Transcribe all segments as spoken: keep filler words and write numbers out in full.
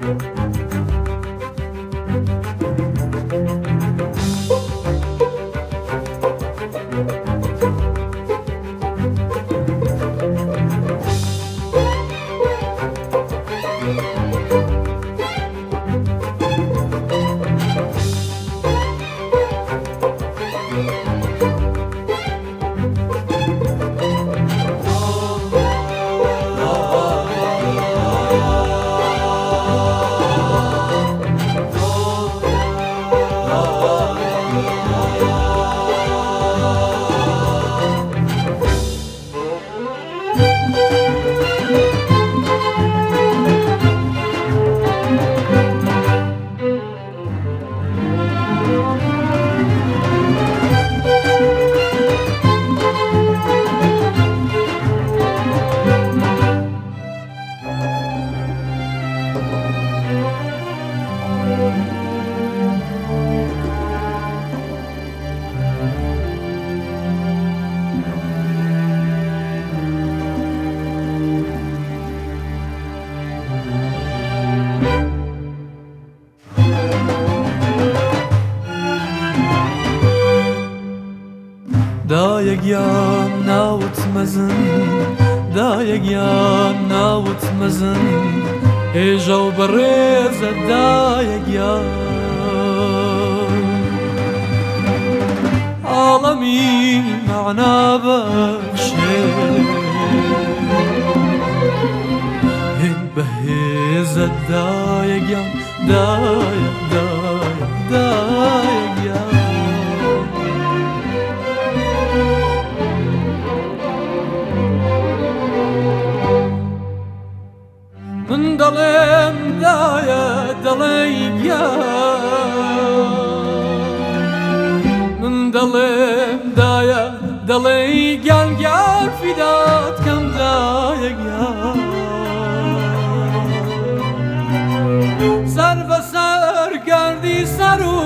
دایگیان ناوت مزن دایگیان ناوت مزن ایجا و بریز دایگیان عالمی معنا بخشه این بهیز دایگیان دای دای دایگیان من دلم دایا دلیم من دلم دایا دلی گل گل فدات کم دایا گل سر و سر گردی سرو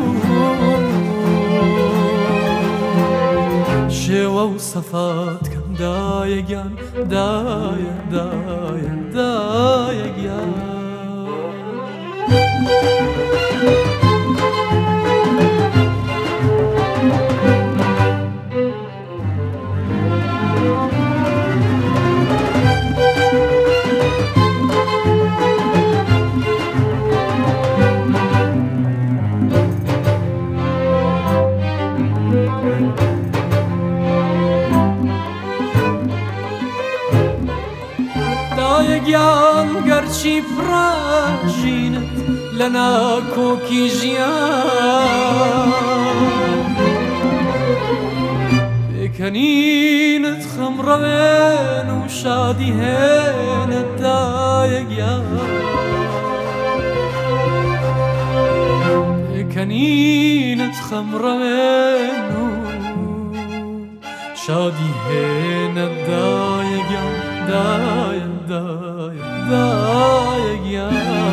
شوا و صفات کم دایا گل دایا دایا دایا گل دایگیان گرچی پراژینت لنا کوکی جیان بکنینت خمروین و شادی هینت دایگیان بکنینت خمروین و شادی هینت دایگیان دایا دایا دایا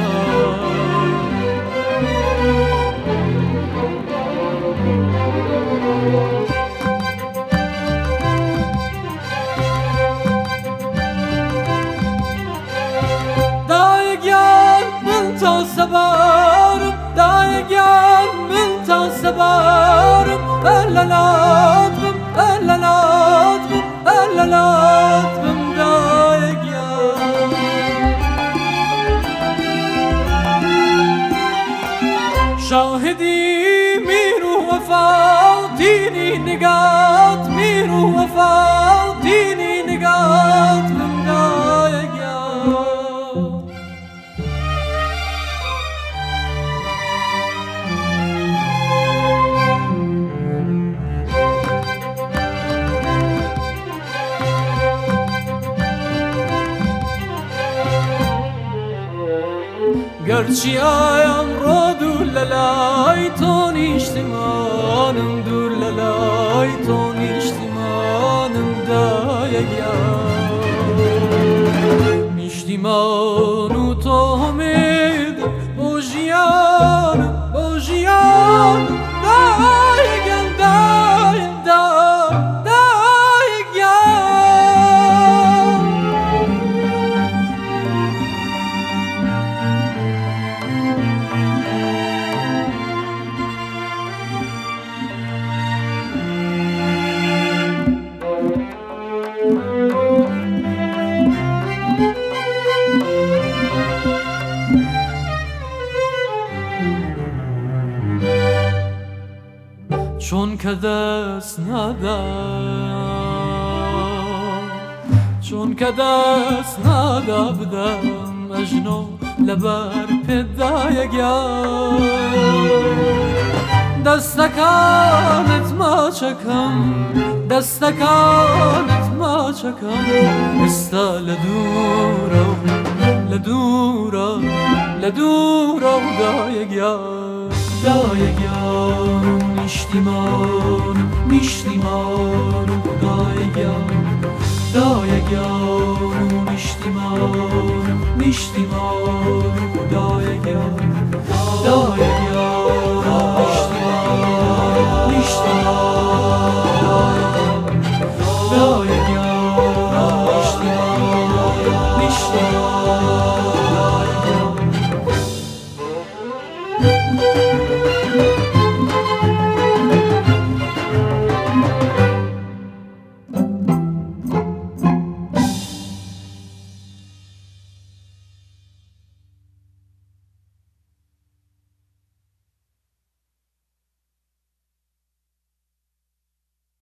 دایا من تا سبارم دایا من تا سبارم اللالاتم اللالاتم اللالاتم شاهدی میرو وفا دینی نگات میرو وفا دینی نگات من دایگیان گرچی آیم را دور للای تو نیشتمانم دور للای تو نیشتمانم دایگیان میشتیمانو تو همید بوژیان بوژیان دایگیان دای دای دایگیان که دست ندم چون که دست ندم اجنو لبر پدایگم دستکانت ما چکم دستکانت ما چکم استا لدورو لدورو لدورو دایگم دایگم میشتیمان میشتیمان دایگم دایگم